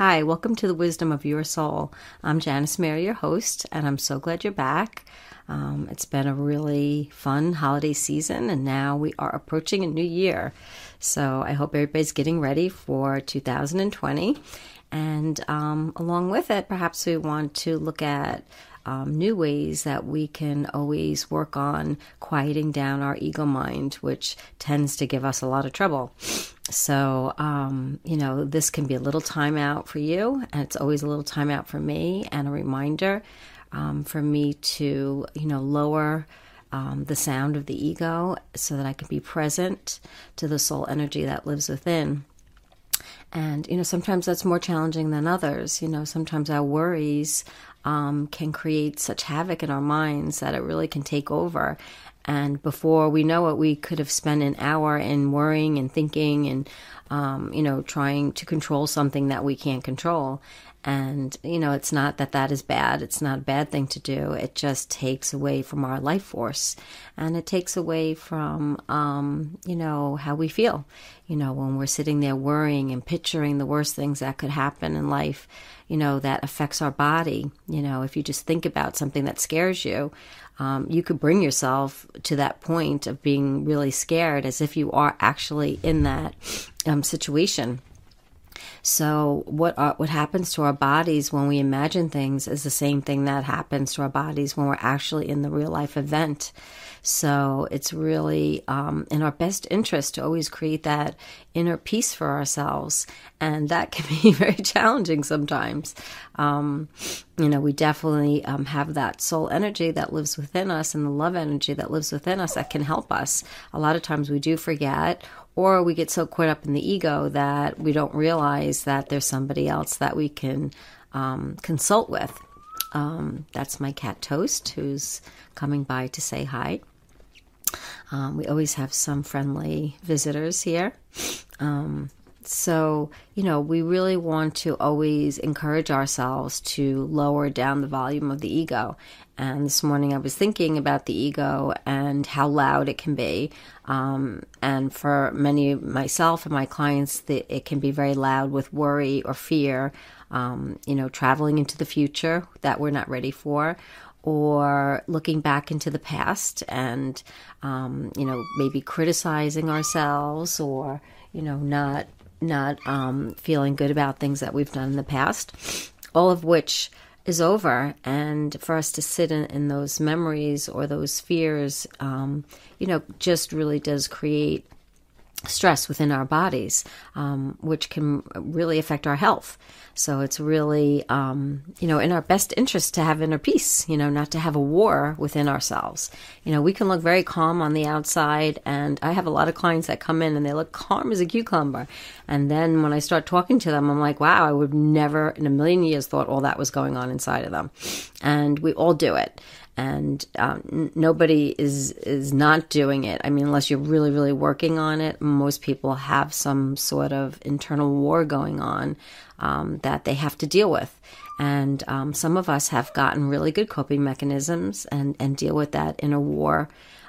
Hi, welcome to the Wisdom of Your Soul. I'm Janice Mary, your host, and I'm so glad you're back. It's been a really fun holiday season, and now we are approaching a new year. So I hope everybody's getting ready for 2020. And along with it, perhaps we want to look at new ways that we can always work on quieting down our ego mind, which tends to give us a lot of trouble. So, this can be a little time out for you, and it's always a little time out for me, and a reminder for me to, lower the sound of the ego so that I can be present to the soul energy that lives within. And, sometimes that's more challenging than others. Sometimes our worries can create such havoc in our minds that it really can take over. And before we know it, we could have spent an hour in worrying and thinking and, trying to control something that we can't control. And, it's not that is bad. It's not a bad thing to do. It just takes away from our life force. And it takes away from, how we feel. When we're sitting there worrying and picturing the worst things that could happen in life, that affects our body. If you just think about something that scares you, you could bring yourself to that point of being really scared as if you are actually in that situation. So what happens to our bodies when we imagine things is the same thing that happens to our bodies when we're actually in the real life event. So it's really in our best interest to always create that inner peace for ourselves. And that can be very challenging sometimes. We definitely have that soul energy that lives within us and the love energy that lives within us that can help us. A lot of times we do forget, or we get so caught up in the ego that we don't realize that there's somebody else that we can consult with. That's my cat Toast, who's coming by to say hi. We always have some friendly visitors here. So, we really want to always encourage ourselves to lower down the volume of the ego. And this morning I was thinking about the ego and how loud it can be. And for many, myself and my clients, it can be very loud with worry or fear, traveling into the future that we're not ready for, or looking back into the past and, maybe criticizing ourselves or, not feeling good about things that we've done in the past, all of which is over. And for us to sit in those memories or those fears, just really does create stress within our bodies, which can really affect our health. So it's really, in our best interest to have inner peace, not to have a war within ourselves. We can look very calm on the outside, and I have a lot of clients that come in and they look calm as a cucumber. And then when I start talking to them, I'm like, wow, I would never in a million years thought all that was going on inside of them. And we all do it. And nobody is not doing it. I mean, unless you're really, really working on it, most people have some sort of internal war going on that they have to deal with. And some of us have gotten really good coping mechanisms and deal with that inner war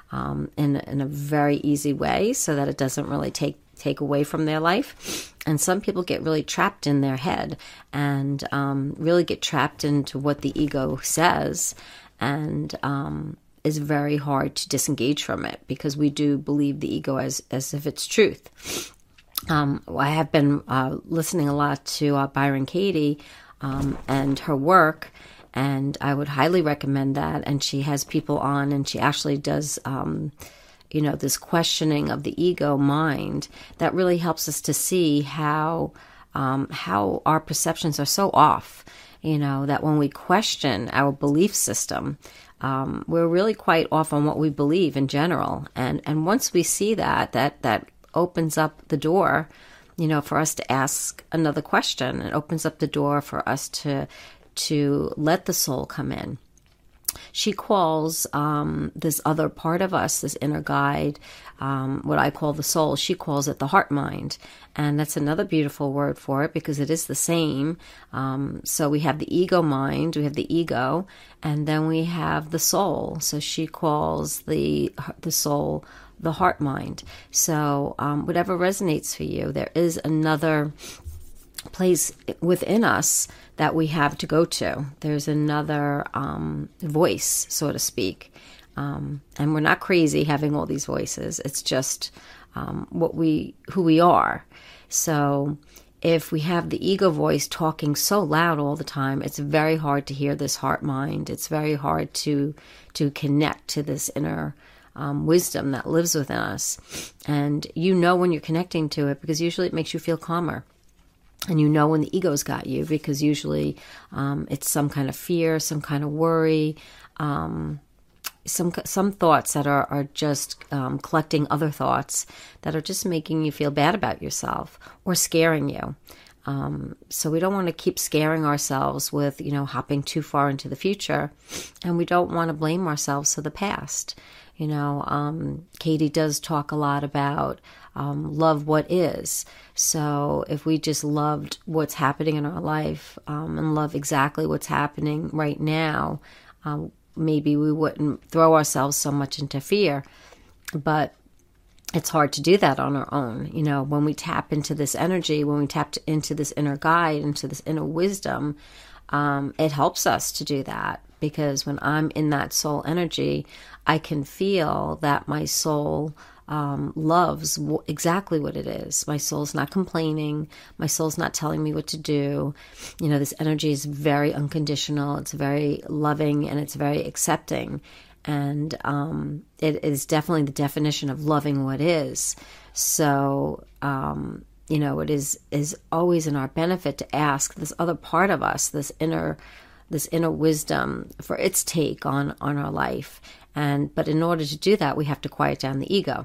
in a very easy way so that it doesn't really take away from their life. And some people get really trapped in their head and really get trapped into what the ego says, and is very hard to disengage from it because we do believe the ego as if it's truth. I have been listening a lot to Byron Katie and her work, and I would highly recommend that. And she has people on, and she actually does, this questioning of the ego mind that really helps us to see how our perceptions are so off. That when we question our belief system, we're really quite off on what we believe in general. And once we see that opens up the door, for us to ask another question. It opens up the door for us to let the soul come in. She calls this other part of us, this inner guide, what I call the soul, she calls it the heart mind. And that's another beautiful word for it because it is the same. So we have the ego mind, we have the ego, and then we have the soul. So she calls the soul the heart mind. So whatever resonates for you, there is another place within us that we have to go to. There's another voice, so to speak. And we're not crazy having all these voices. It's just who we are. So if we have the ego voice talking so loud all the time, it's very hard to hear this heart mind. It's very hard to connect to this inner wisdom that lives within us. And you know when you're connecting to it, because usually it makes you feel calmer. And you know when the ego's got you, because usually it's some kind of fear, some kind of worry, some thoughts that are just collecting other thoughts that are just making you feel bad about yourself or scaring you. So we don't want to keep scaring ourselves with, hopping too far into the future, and we don't want to blame ourselves for the past. Katie does talk a lot about love what is. So if we just loved what's happening in our life and love exactly what's happening right now, maybe we wouldn't throw ourselves so much into fear. But it's hard to do that on our own. When we tap into this energy, when we tap into this inner guide, into this inner wisdom, it helps us to do that. Because when I'm in that soul energy, I can feel that my soul loves exactly what it is. My soul's not complaining. My soul's not telling me what to do. This energy is very unconditional. It's very loving, and it's very accepting. And it is definitely the definition of loving what is. So, it is always in our benefit to ask this other part of us, this inner wisdom, for its take on our life. But in order to do that, we have to quiet down the ego.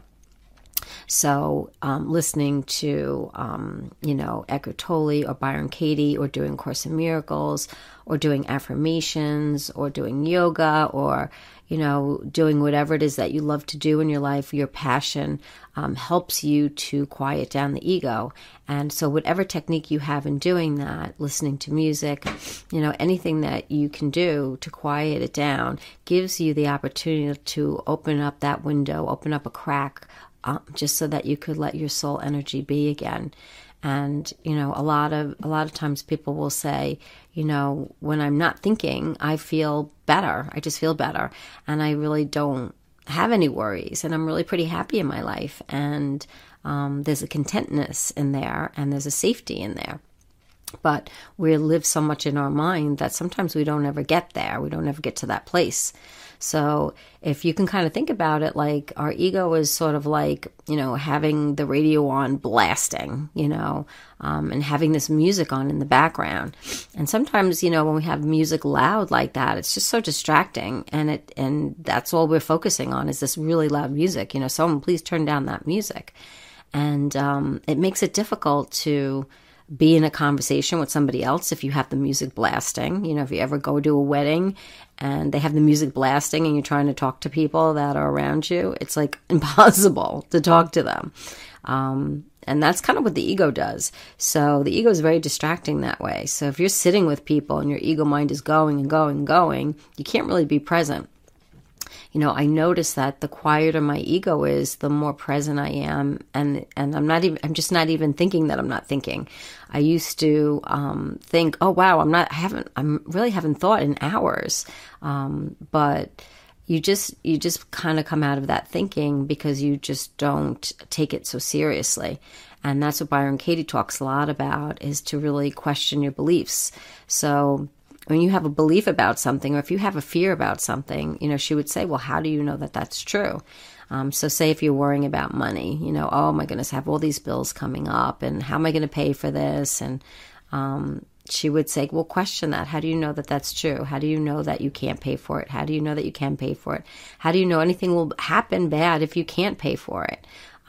So listening to, Eckhart Tolle or Byron Katie, or doing Course in Miracles, or doing affirmations, or doing yoga, or, doing whatever it is that you love to do in your life, your passion, helps you to quiet down the ego. And so whatever technique you have in doing that, listening to music, anything that you can do to quiet it down, gives you the opportunity to open up that window, open up a crack, just so that you could let your soul energy be again. And, a lot of times people will say, when I'm not thinking, I feel better. I just feel better. And I really don't have any worries. And I'm really pretty happy in my life. And there's a contentness in there, and there's a safety in there. But we live so much in our mind that sometimes we don't ever get there. We don't ever get to that place. So if you can kind of think about it, like our ego is sort of like, having the radio on blasting, and having this music on in the background. And sometimes, when we have music loud like that, it's just so distracting. And that's all we're focusing on is this really loud music. Someone please turn down that music. And it makes it difficult to be in a conversation with somebody else if you have the music blasting. If you ever go to a wedding and they have the music blasting and you're trying to talk to people that are around you, it's like impossible to talk to them. And that's kind of what the ego does. So the ego is very distracting that way. So if you're sitting with people and your ego mind is going and going and going, you can't really be present. I notice that the quieter my ego is, the more present I am, and I'm just not even thinking that I'm not thinking. I used to think, oh wow, I really haven't thought in hours. But you just kind of come out of that thinking because you just don't take it so seriously. And that's what Byron Katie talks a lot about, is to really question your beliefs. So when you have a belief about something, or if you have a fear about something, she would say, well, how do you know that that's true? So say if you're worrying about money, oh my goodness, I have all these bills coming up, and how am I going to pay for this? And she would say, well, question that. How do you know that that's true? How do you know that you can't pay for it? How do you know that you can pay for it? How do you know anything will happen bad if you can't pay for it?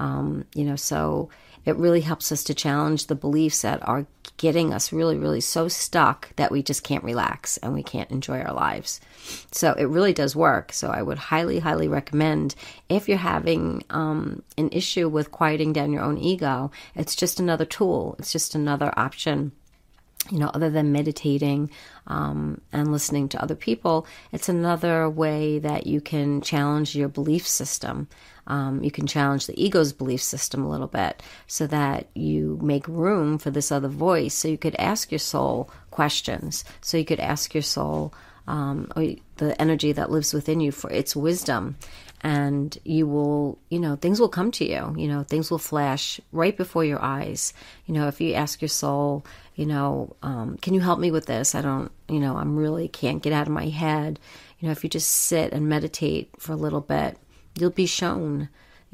So it really helps us to challenge the beliefs that are getting us really, really so stuck that we just can't relax and we can't enjoy our lives. So it really does work. So I would highly, highly recommend, if you're having an issue with quieting down your own ego, it's just another tool. It's just another option Other than meditating and listening to other people, it's another way that you can challenge your belief system. You can challenge the ego's belief system a little bit so that you make room for this other voice. So you could ask your soul questions. So you could ask your soul, or the energy that lives within you, for its wisdom. And you will, things will come to you, things will flash right before your eyes. If you ask your soul, can you help me with this? I'm really can't get out of my head. If you just sit and meditate for a little bit, you'll be shown,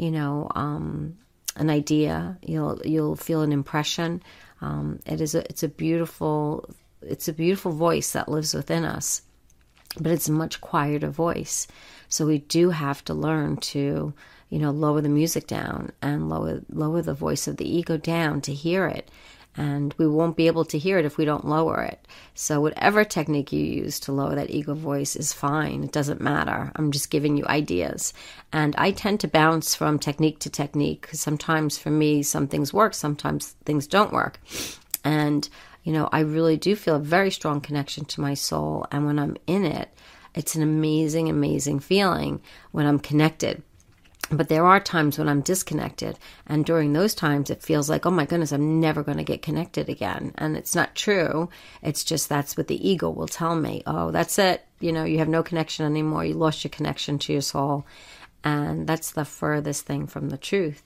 an idea. You'll feel an impression. It's a beautiful voice that lives within us, but it's a much quieter voice. So we do have to learn to, lower the music down and lower the voice of the ego down to hear it. And we won't be able to hear it if we don't lower it. So whatever technique you use to lower that ego voice is fine. It doesn't matter. I'm just giving you ideas. And I tend to bounce from technique to technique, because sometimes for me, some things work, sometimes things don't work. And, I really do feel a very strong connection to my soul. And when I'm in it, it's an amazing, amazing feeling when I'm connected. But there are times when I'm disconnected. And during those times, it feels like, oh my goodness, I'm never going to get connected again. And it's not true. It's just that's what the ego will tell me. Oh, that's it. You have no connection anymore. You lost your connection to your soul. And that's the furthest thing from the truth.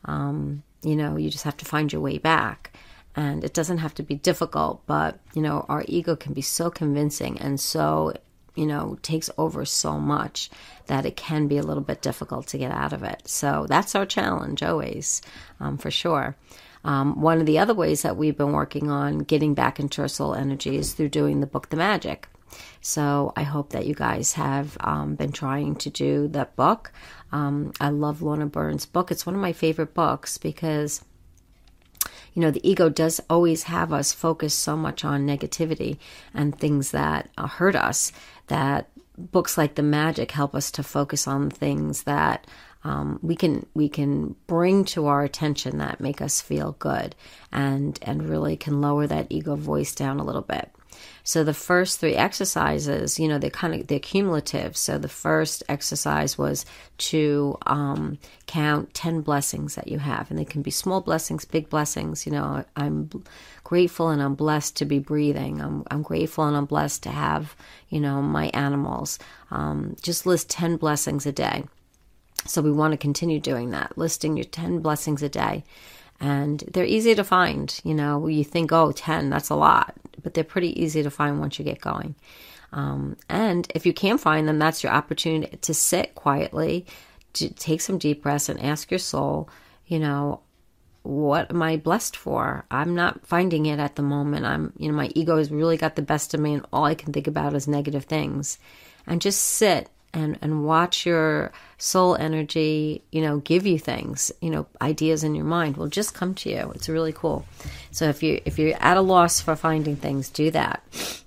You just have to find your way back. And it doesn't have to be difficult, but, our ego can be so convincing and so takes over so much that it can be a little bit difficult to get out of it. So that's our challenge always, for sure. One of the other ways that we've been working on getting back into our soul energy is through doing the book, The Magic. So I hope that you guys have been trying to do that book. I love Lorna Burns' book. It's one of my favorite books because the ego does always have us focus so much on negativity and things that hurt us, that books like The Magic help us to focus on things that we can bring to our attention that make us feel good and really can lower that ego voice down a little bit. So the first 3 exercises, they're cumulative. So the first exercise was to count 10 blessings that you have. And they can be small blessings, big blessings. I'm grateful and I'm blessed to be breathing. I'm grateful and I'm blessed to have, my animals. Just list 10 blessings a day. So we want to continue doing that, listing your 10 blessings a day. And they're easy to find. You think, 10, that's a lot. But they're pretty easy to find once you get going. And if you can't find them, that's your opportunity to sit quietly, to take some deep breaths and ask your soul, what am I blessed for? I'm not finding it at the moment. My ego has really got the best of me and all I can think about is negative things. And just sit and watch your soul energy, give you things, ideas in your mind will just come to you. It's really cool. So if you're at a loss for finding things, do that.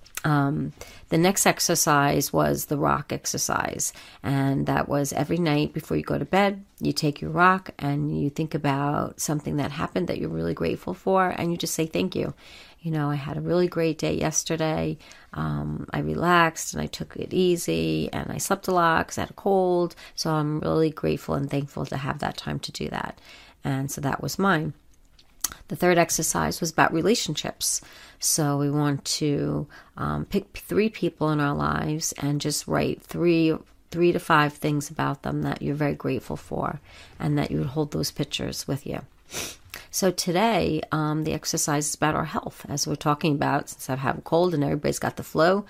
The next exercise was the rock exercise. And that was every night before you go to bed, you take your rock and you think about something that happened that you're really grateful for. And you just say, thank you. I had a really great day yesterday. I relaxed and I took it easy and I slept a lot because I had a cold. So I'm really grateful and thankful to have that time to do that. And so that was mine. The third exercise was about relationships. So we want to pick 3 people in our lives and just write 3 to 5 things about them that you're very grateful for and that you would hold those pictures with you. So today, the exercise is about our health, as we're talking about, since I have a cold and everybody's got the flu.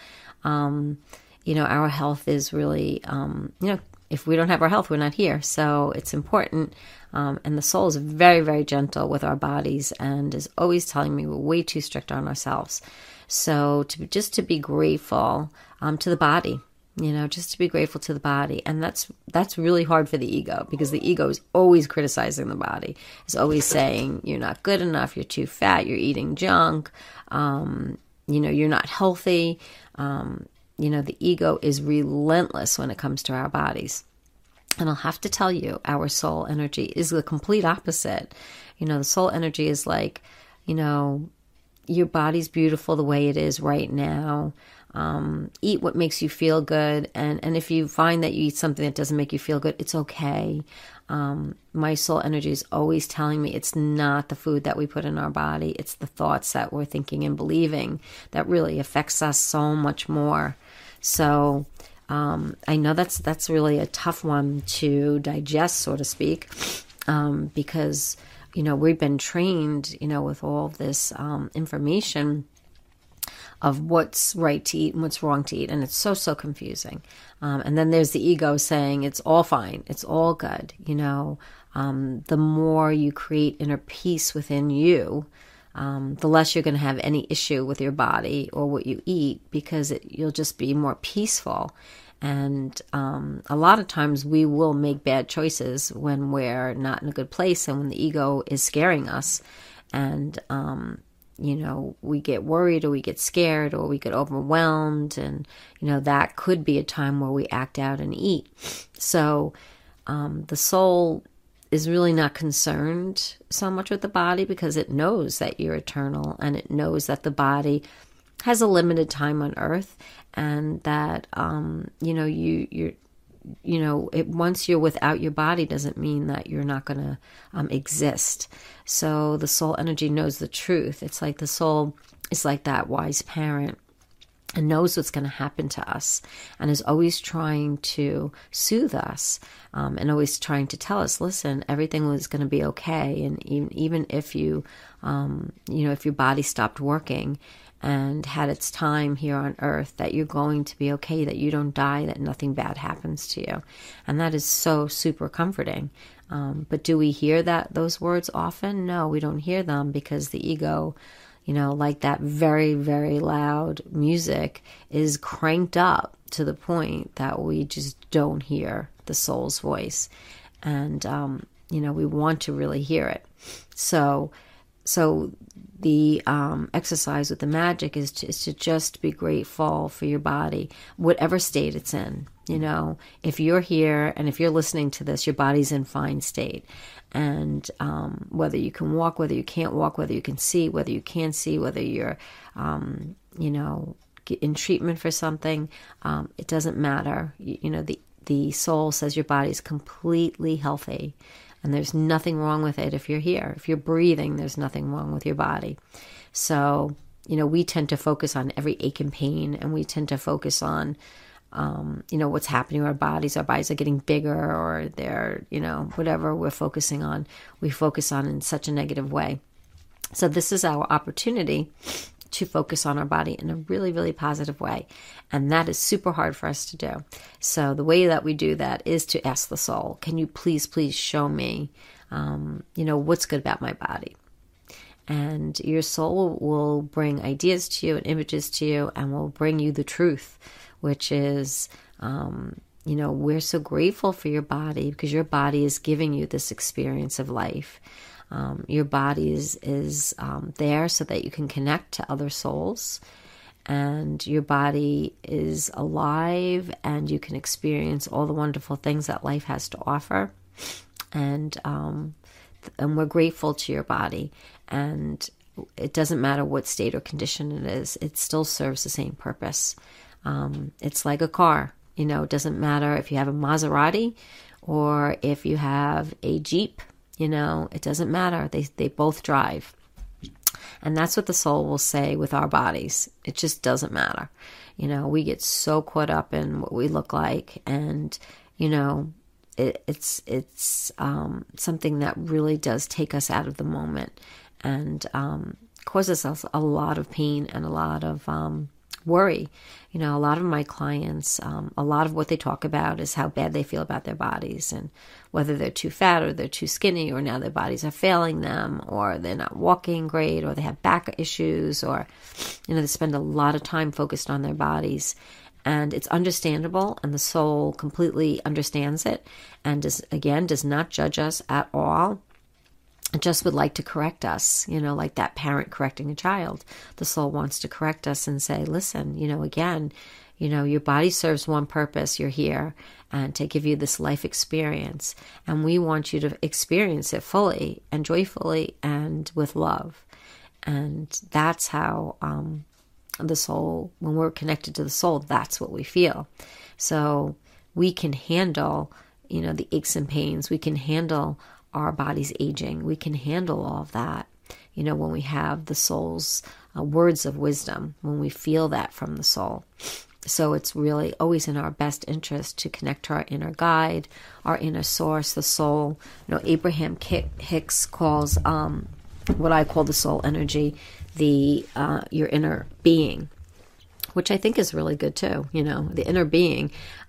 Our health is really, if we don't have our health, we're not here. So it's important. And the soul is very, very gentle with our bodies and is always telling me we're way too strict on ourselves. So to be grateful to the body. Just to be grateful to the body. And that's really hard for the ego because the ego is always criticizing the body. It's always saying, you're not good enough, you're too fat, you're eating junk, you're not healthy. The ego is relentless when it comes to our bodies. And I'll have to tell you, our soul energy is the complete opposite. The soul energy is like, your body's beautiful the way it is right now. Eat what makes you feel good. And if you find that you eat something that doesn't make you feel good, it's okay. My soul energy is always telling me it's not the food that we put in our body. It's the thoughts that we're thinking and believing that really affects us so much more. So I know that's really a tough one to digest, so to speak, because, we've been trained, with all this information of what's right to eat and what's wrong to eat. And it's so confusing. And then there's the ego saying it's all fine. It's all good. The more you create inner peace within you, the less you're going to have any issue with your body or what you eat, because you'll just be more peaceful. And a lot of times we will make bad choices when we're not in a good place and when the ego is scaring us. And we get worried or we get scared or we get overwhelmed, and, that could be a time where we act out and eat. So the soul is really not concerned so much with the body, because it knows that you're eternal, and it knows that the body has a limited time on earth, and that, once you're without your body doesn't mean that you're not going to exist. So the soul energy knows the truth. It's like the soul is like that wise parent and knows what's going to happen to us, and is always trying to soothe us, and always trying to tell us, listen, everything was going to be okay. And even if you, if your body stopped working and had its time here on earth, that you're going to be okay, that you don't die, that nothing bad happens to you. And that is so super comforting. But do we hear those words often? No, we don't hear them, because the ego, like that very, very loud music, is cranked up to the point that we just don't hear the soul's voice. And, we want to really hear it. So the exercise with the magic is to just be grateful for your body, whatever state it's in. If you're here and if you're listening to this, your body's in fine state. And whether you can walk, whether you can't walk, whether you can see, whether you can't see, whether you're, in treatment for something, it doesn't matter. The soul says your body's completely healthy. And there's nothing wrong with it if you're here. If you're breathing, there's nothing wrong with your body. So, we tend to focus on every ache and pain, and we tend to focus on, what's happening to our bodies. Our bodies are getting bigger, or they're, whatever we're focusing on, we focus on in such a negative way. So this is our opportunity to focus on our body in a really, really positive way. And that is super hard for us to do. So the way that we do that is to ask the soul, can you please show me, what's good about my body? And your soul will bring ideas to you and images to you, and will bring you the truth, which is, we're so grateful for your body, because your body is giving you this experience of life. Your body is there so that you can connect to other souls, and your body is alive, and you can experience all the wonderful things that life has to offer. And we're grateful to your body, and it doesn't matter what state or condition it is, it still serves the same purpose. It's like a car, it doesn't matter if you have a Maserati or if you have a Jeep. It doesn't matter. They both drive. And that's what the soul will say with our bodies. It just doesn't matter. We get so caught up in what we look like, and, it's something that really does take us out of the moment, and causes us a lot of pain and a lot of worry. A lot of my clients, a lot of what they talk about is how bad they feel about their bodies, and whether they're too fat or they're too skinny, or now their bodies are failing them, or they're not walking great, or they have back issues, or, they spend a lot of time focused on their bodies. And it's understandable, and the soul completely understands it, and does not judge us at all. It just would like to correct us, like that parent correcting a child. The soul wants to correct us and say, listen, your body serves one purpose. You're here, and to give you this life experience. And we want you to experience it fully and joyfully and with love. And that's how the soul, when we're connected to the soul, that's what we feel. So we can handle, the aches and pains. We can handle our bodies aging. We can handle all of that, when we have the soul's words of wisdom, when we feel that from the soul. So it's really always in our best interest to connect to our inner guide, our inner source, the soul. Abraham Hicks calls what I call the soul energy, your inner being, which I think is really good too. The inner being,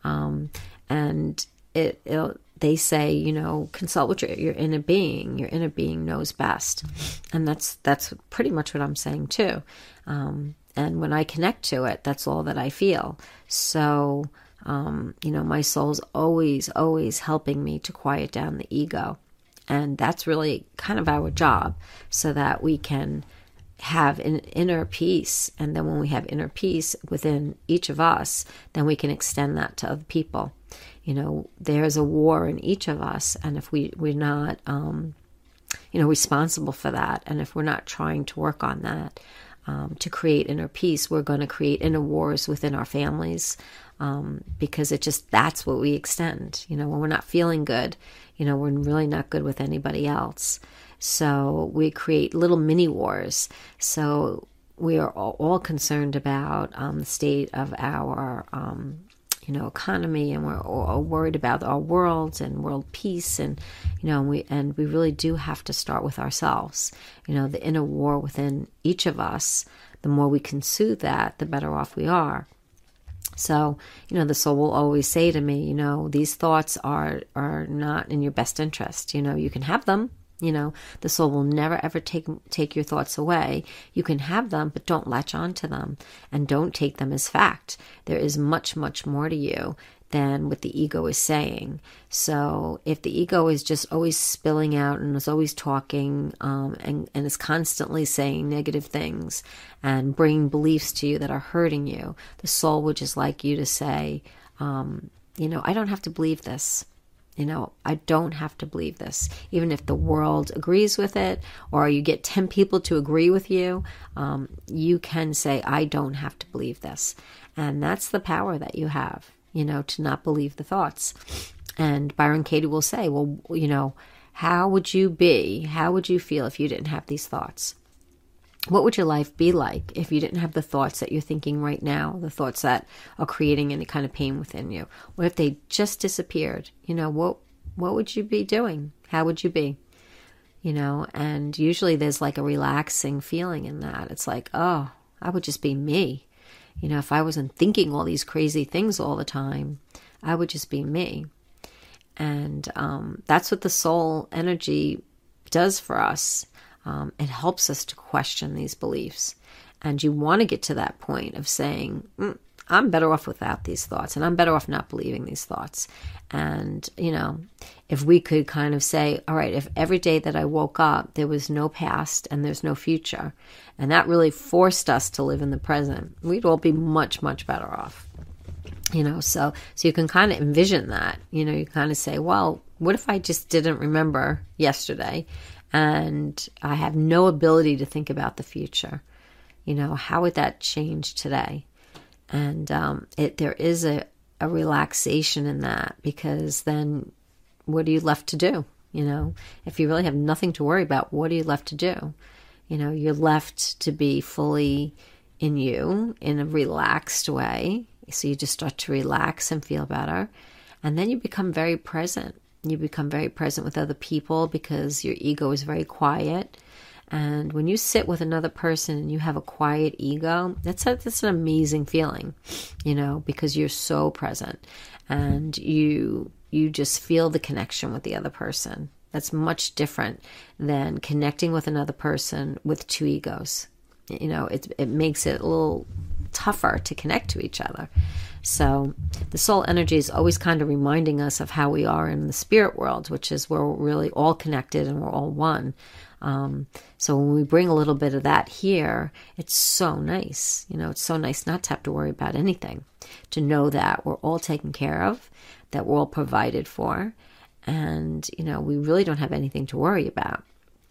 and they say, consult with your inner being. Your inner being knows best, and that's pretty much what I'm saying too. And when I connect to it, that's all that I feel. So, my soul's always helping me to quiet down the ego. And that's really kind of our job, so that we can have an inner peace. And then when we have inner peace within each of us, then we can extend that to other people. There's a war in each of us. And if we're not, responsible for that, and if we're not trying to work on that, to create inner peace, we're going to create inner wars within our families, because that's what we extend. When we're not feeling good, we're really not good with anybody else. So we create little mini wars. So we are all concerned about the state of our, economy, and we're all worried about our world and world peace, and we really do have to start with ourselves. The inner war within each of us. The more we can soothe that, the better off we are. So, the soul will always say to me, these thoughts are not in your best interest. You can have them. The soul will never ever take your thoughts away. You can have them, but don't latch on to them, and don't take them as fact. There is much, much more to you than what the ego is saying. So if the ego is just always spilling out and is always talking, and is constantly saying negative things and bringing beliefs to you that are hurting you, the soul would just like you to say, I don't have to believe this. I don't have to believe this. Even if the world agrees with it, or you get 10 people to agree with you, you can say, I don't have to believe this. And that's the power that you have, to not believe the thoughts. And Byron Katie will say, well, how would you feel if you didn't have these thoughts? What would your life be like if you didn't have the thoughts that you're thinking right now, the thoughts that are creating any kind of pain within you? What if they just disappeared? What would you be doing? How would you be? And usually there's like a relaxing feeling in that. It's like, oh, I would just be me. If I wasn't thinking all these crazy things all the time, I would just be me. And that's what the soul energy does for us. It helps us to question these beliefs. And you want to get to that point of saying, I'm better off without these thoughts, and I'm better off not believing these thoughts. And, if we could kind of say, all right, if every day that I woke up, there was no past and there's no future, and that really forced us to live in the present, we'd all be much, much better off. So you can kind of envision that, you kind of say, well, what if I just didn't remember yesterday? And I have no ability to think about the future. How would that change today? And there is a relaxation in that, because then what are you left to do? If you really have nothing to worry about, what are you left to do? You're left to be fully in you in a relaxed way. So you just start to relax and feel better. And then you become very present. You become very present with other people, because your ego is very quiet. And when you sit with another person and you have a quiet ego, that's an amazing feeling, because you're so present, and you just feel the connection with the other person. That's much different than connecting with another person with two egos. It makes it a little tougher to connect to each other. So the soul energy is always kind of reminding us of how we are in the spirit world, which is where we're really all connected and we're all one. So when we bring a little bit of that here, it's so nice. It's so nice not to have to worry about anything, to know that we're all taken care of, that we're all provided for, and, we really don't have anything to worry about.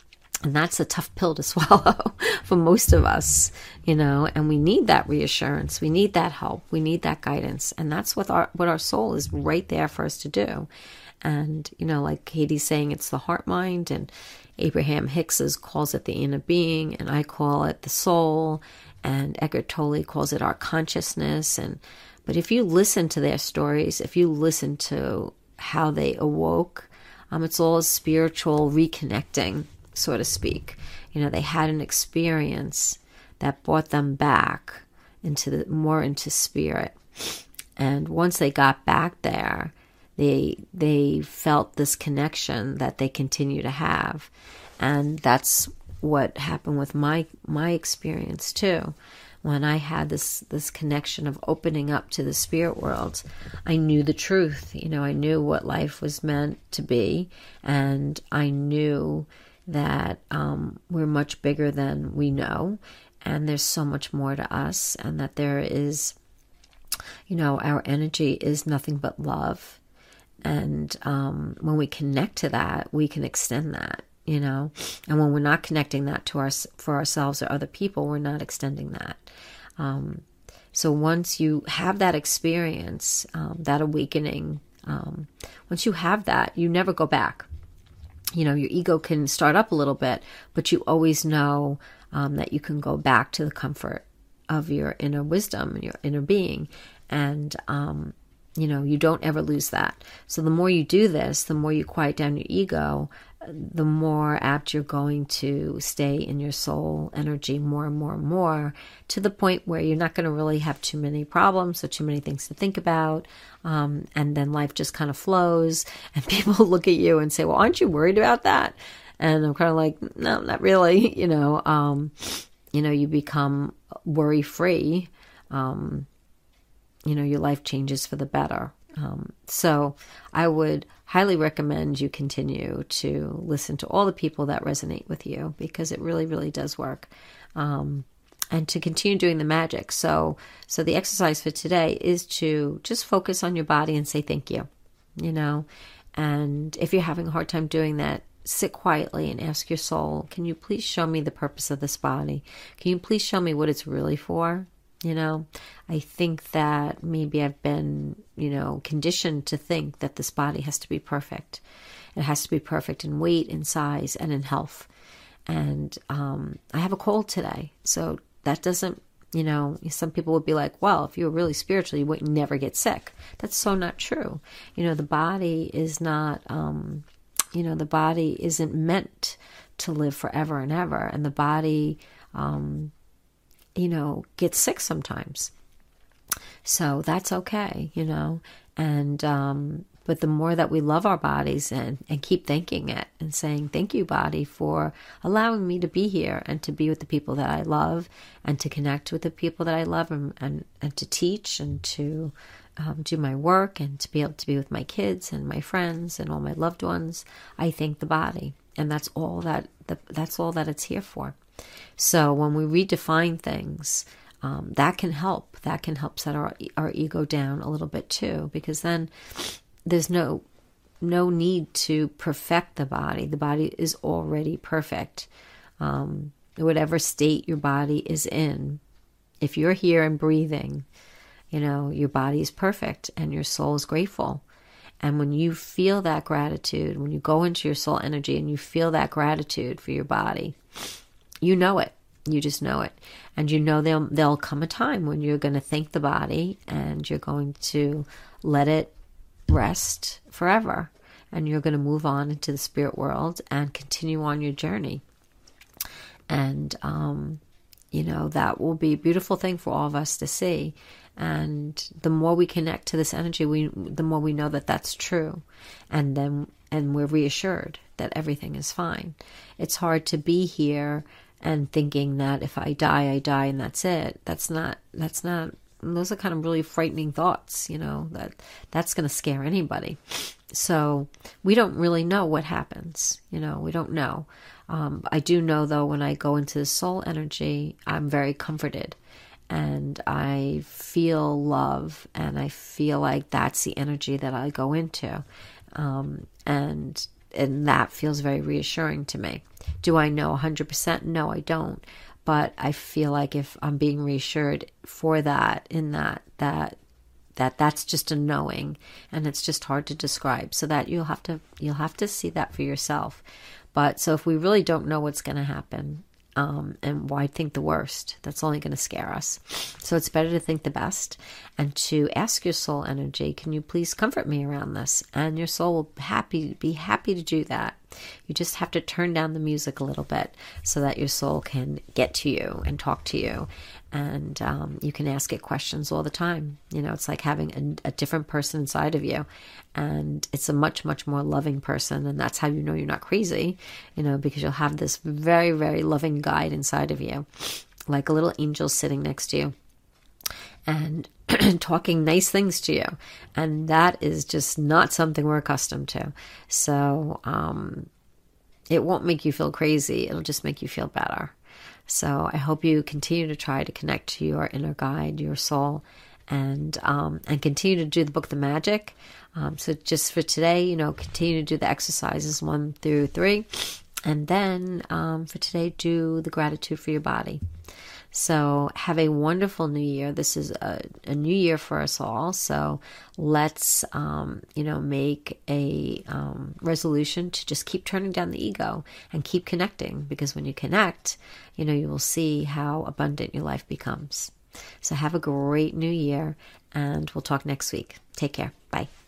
And that's a tough pill to swallow for most of us, and we need that reassurance. We need that help. We need that guidance. And that's what our soul is right there for us to do. And, like Katie's saying, it's the heart mind, and Abraham Hicks calls it the inner being, and I call it the soul, and Eckhart Tolle calls it our consciousness. But if you listen to their stories, if you listen to how they awoke, it's all a spiritual reconnecting, so to speak. They had an experience that brought them back more into spirit. And once they got back there, they felt this connection that they continue to have. And that's what happened with my experience too. When I had this connection of opening up to the spirit world, I knew the truth. I knew what life was meant to be, and I knew that we're much bigger than we know, and there's so much more to us, and that there is, our energy is nothing but love. And when we connect to that, we can extend that, and when we're not connecting that for ourselves or other people, we're not extending that. So once you have that experience, that awakening, once you have that, you never go back. Your ego can start up a little bit, but you always know that you can go back to the comfort of your inner wisdom and your inner being. And, you don't ever lose that. So the more you do this, the more you quiet down your ego, the more apt you're going to stay in your soul energy more and more and more, to the point where you're not going to really have too many problems or too many things to think about. And then life just kind of flows, and people look at you and say, well, aren't you worried about that? And I'm kind of like, no, not really. You become worry free. Your life changes for the better. So I would highly recommend you continue to listen to all the people that resonate with you, because it really, really does work. And to continue doing the magic. So the exercise for today is to just focus on your body and say thank you, and if you're having a hard time doing that, sit quietly and ask your soul, can you please show me the purpose of this body? Can you please show me what it's really for? I think that maybe I've been, conditioned to think that this body has to be perfect. It has to be perfect in weight, in size, and in health. And I have a cold today. So that doesn't, some people would be like, well, if you were really spiritual, you would never get sick. That's so not true. The body is not, the body isn't meant to live forever and ever. And the body, get sick sometimes. So that's okay, and, but the more that we love our bodies and keep thanking it and saying, thank you, body, for allowing me to be here and to be with the people that I love and to connect with the people that I love and to teach and to do my work and to be able to be with my kids and my friends and all my loved ones. I thank the body, and that's all that it's here for. So when we redefine things, that can help. That can help set our ego down a little bit too, because then there's no need to perfect the body. The body is already perfect. Whatever state your body is in, if you're here and breathing, your body is perfect and your soul is grateful. And when you feel that gratitude, when you go into your soul energy and you feel that gratitude for your body, you know it. You just know it. And there'll come a time when you're going to thank the body and you're going to let it rest forever. And you're going to move on into the spirit world and continue on your journey. And, that will be a beautiful thing for all of us to see. And the more we connect to this energy, the more we know that that's true. And we're reassured that everything is fine. It's hard to be here and thinking that if I die, I die and that's it. That's not, those are kind of really frightening thoughts, that's going to scare anybody. So we don't really know what happens, we don't know. I do know though, when I go into the soul energy, I'm very comforted and I feel love and I feel like that's the energy that I go into. And and that feels very reassuring to me. Do I know 100%? No, I don't. But I feel like if I'm being reassured for that, in that's just a knowing, and it's just hard to describe. So that you'll have to see that for yourself. But so if we really don't know what's going to happen, and why think the worst? That's only going to scare us. So it's better to think the best and to ask your soul energy, can you please comfort me around this? And your soul will be happy to do that. You just have to turn down the music a little bit so that your soul can get to you and talk to you. And you can ask it questions all the time. It's like having a different person inside of you. And it's a much, much more loving person. And that's how you know you're not crazy, because you'll have this very, very loving guide inside of you, like a little angel sitting next to you and talking nice things to you. And that is just not something we're accustomed to. So it won't make you feel crazy. It'll just make you feel better. So I hope you continue to try to connect to your inner guide, your soul, and continue to do the book, The Magic. So just for today, continue to do the exercises 1 through 3. And then for today, do the gratitude for your body. So have a wonderful new year. This is a new year for us all. So let's, make a resolution to just keep turning down the ego and keep connecting. Because when you connect, you will see how abundant your life becomes. So have a great new year, and we'll talk next week. Take care. Bye.